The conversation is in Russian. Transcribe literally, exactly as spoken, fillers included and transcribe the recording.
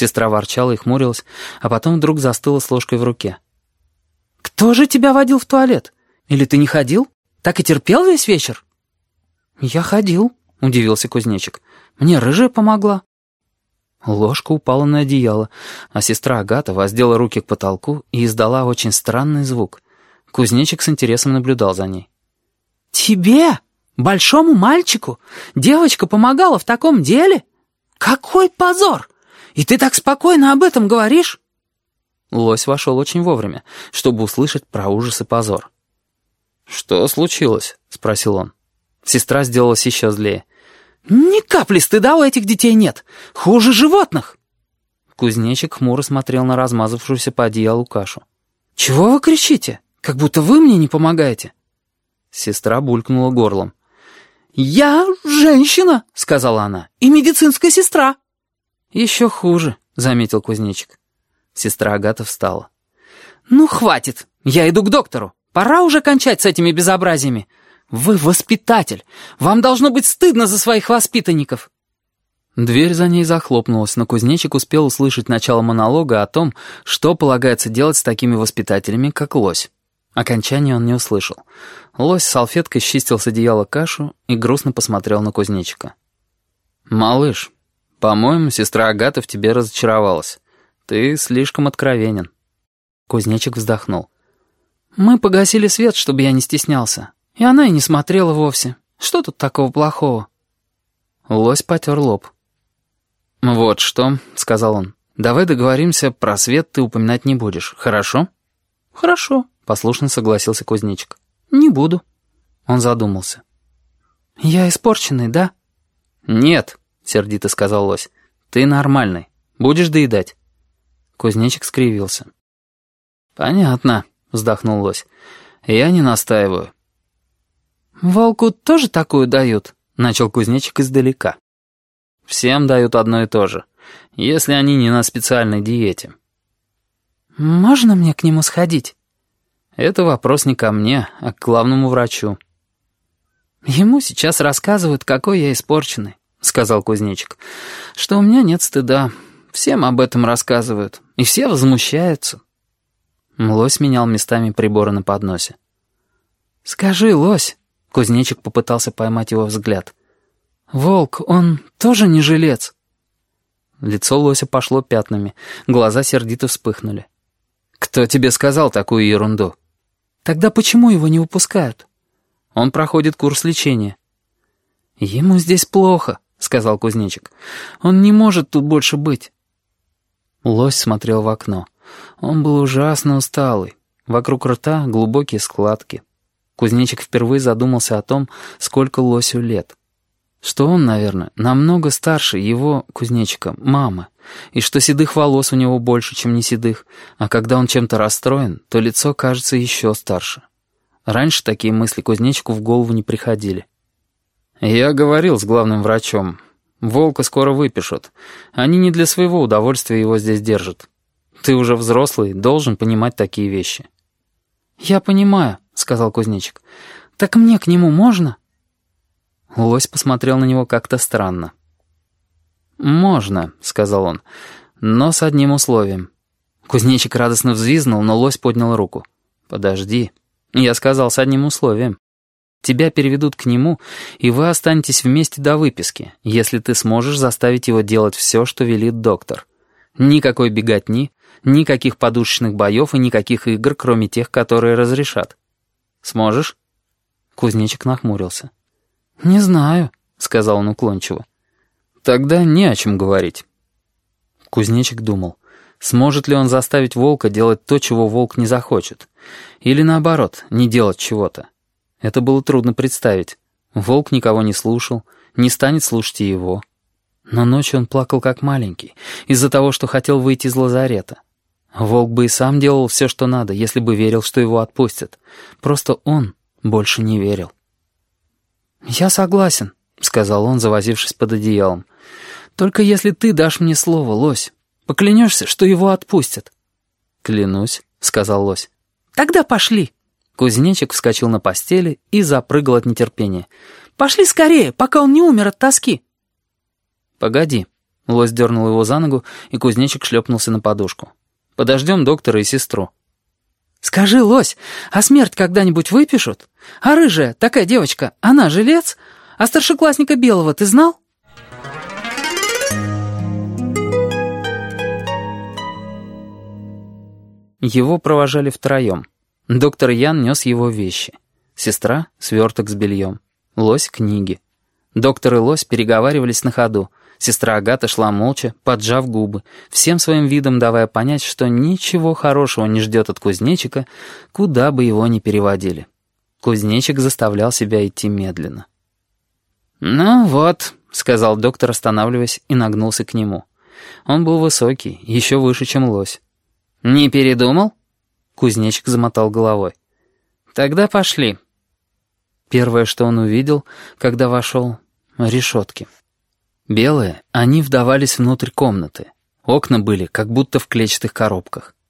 Сестра ворчала и хмурилась, а потом вдруг застыла с ложкой в руке. «Кто же тебя водил в туалет? Или ты не ходил? Так и терпел весь вечер?» «Я ходил», — удивился кузнечик. «Мне рыжая помогла». Ложка упала на одеяло, а сестра Агата воздела руки к потолку и издала очень странный звук. Кузнечик с интересом наблюдал за ней. «Тебе, большому мальчику, девочка помогала в таком деле? Какой позор! И ты так спокойно об этом говоришь?» Лось вошел очень вовремя, чтобы услышать про ужас и позор. «Что случилось?» — спросил он. Сестра сделалась еще злее. «Ни капли стыда у этих детей нет. Хуже животных!» Кузнечик хмуро смотрел на размазавшуюся по одеялу кашу. «Чего вы кричите? Как будто вы мне не помогаете!» Сестра булькнула горлом. «Я женщина!» — сказала она. «И медицинская сестра!» «Еще хуже!» — заметил кузнечик. Сестра Агата встала. «Ну, хватит! Я иду к доктору! Пора уже кончать с этими безобразиями! Вы воспитатель! Вам должно быть стыдно за своих воспитанников!» Дверь за ней захлопнулась, но кузнечик успел услышать начало монолога о том, что полагается делать с такими воспитателями, как лось. Окончания он не услышал. Лось с салфеткой счистил с одеяла кашу и грустно посмотрел на кузнечика. «Малыш, по-моему, сестра Агата в тебе разочаровалась. Ты слишком откровенен». Кузнечик вздохнул. «Мы погасили свет, чтобы я не стеснялся. И она и не смотрела вовсе. Что тут такого плохого?» Лось потер лоб. «Вот что», — сказал он, — «давай договоримся, про свет ты упоминать не будешь, хорошо?» «Хорошо», — послушно согласился кузнечик. «Не буду». Он задумался. «Я испорченный, да?» «Нет», — сердито сказал лось, — «ты нормальный. Будешь доедать». Кузнечик скривился. «Понятно», — вздохнул лось. «Я не настаиваю». «Волку тоже такую дают?» — начал кузнечик издалека. «Всем дают одно и то же, если они не на специальной диете». «Можно мне к нему сходить?» «Это вопрос не ко мне, а к главному врачу». «Ему сейчас рассказывают, какой я испорченный», — сказал кузнечик. «Что у меня нет стыда. Всем об этом рассказывают, и все возмущаются». Лось менял местами приборы на подносе. «Скажи, лось», — кузнечик попытался поймать его взгляд, «волк, он тоже не жилец?» Лицо лося пошло пятнами, глаза сердито вспыхнули. «Кто тебе сказал такую ерунду?» «Тогда почему его не выпускают?» «Он проходит курс лечения». «Ему здесь плохо», — сказал кузнечик. «Он не может тут больше быть». Лось смотрел в окно. Он был ужасно усталый. Вокруг рта глубокие складки. Кузнечик впервые задумался о том, сколько лосю лет. Что он, наверное, намного старше его, кузнечика, мамы, и что седых волос у него больше, чем не седых, а когда он чем-то расстроен, то лицо кажется еще старше. Раньше такие мысли кузнечику в голову не приходили. «Я говорил с главным врачом. Волка скоро выпишут. Они не для своего удовольствия его здесь держат. Ты уже взрослый, должен понимать такие вещи». «Я понимаю», — сказал кузнечик. «Так мне к нему можно?» Лось посмотрел на него как-то странно. «Можно», — сказал он, — «но с одним условием». Кузнечик радостно взвизгнул, но лось поднял руку. «Подожди. Я сказал с одним условием. Тебя переведут к нему, и вы останетесь вместе до выписки, если ты сможешь заставить его делать все, что велит доктор. Никакой беготни, никаких подушечных боев и никаких игр, кроме тех, которые разрешат. Сможешь?» Кузнечик нахмурился. «Не знаю», — сказал он уклончиво. «Тогда не о чем говорить». Кузнечик думал, сможет ли он заставить волка делать то, чего волк не захочет, или наоборот, не делать чего-то. Это было трудно представить. Волк никого не слушал, не станет слушать и его. Но ночью он плакал как маленький, из-за того, что хотел выйти из лазарета. Волк бы и сам делал все, что надо, если бы верил, что его отпустят. Просто он больше не верил. «Я согласен», — сказал он, завозившись под одеялом. «Только если ты дашь мне слово, лось, поклянешься, что его отпустят». «Клянусь», — сказал лось. «Тогда пошли». Кузнечик вскочил на постели и запрыгал от нетерпения. «Пошли скорее, пока он не умер от тоски». «Погоди», Лось дернул его за ногу, и кузнечик шлепнулся на подушку. «Подождем доктора и сестру». «Скажи, Лось, а смерть когда-нибудь выпишут? А рыжая, такая девочка, она жилец? А старшеклассника Белого ты знал?» Его провожали втроем. Доктор Ян нес его вещи. Сестра — сверток с бельем. Лось — книги. Доктор и Лось переговаривались на ходу. Сестра Агата шла молча, поджав губы, всем своим видом давая понять, что ничего хорошего не ждет от кузнечика, куда бы его ни переводили. Кузнечик заставлял себя идти медленно. «Ну вот», — сказал доктор, останавливаясь, и нагнулся к нему. Он был высокий, еще выше, чем Лось. «Не передумал?» Кузнечик замотал головой. «Тогда пошли». Первое, что он увидел, когда вошел — решетки. Белые, они вдавались внутрь комнаты. Окна были, как будто в клетчатых коробках.